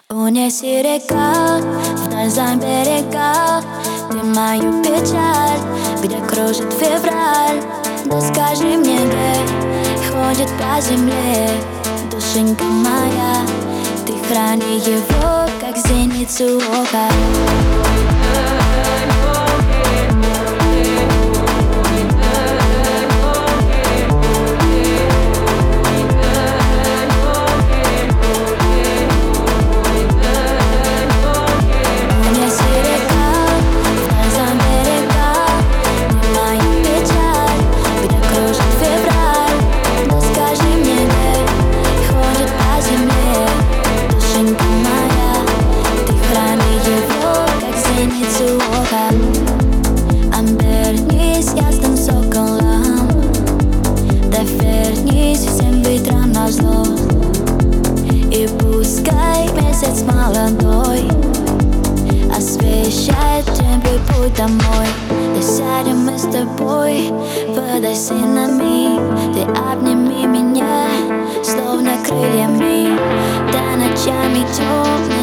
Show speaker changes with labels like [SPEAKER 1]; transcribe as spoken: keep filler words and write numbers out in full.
[SPEAKER 1] Унеси река, вдаль за берега. Ты мою печаль, где кружит февраль. Да скажи мне, где ходит по земле душенька моя. Ты храни его, как зеницу ока. Обернись ясным соколом, да вернись всем ветрам назло. И пускай месяц молодой освещает тебе путь домой. Да сядем мы с тобой под осинами. Ты обними меня, словно крыльями. Да ночами темными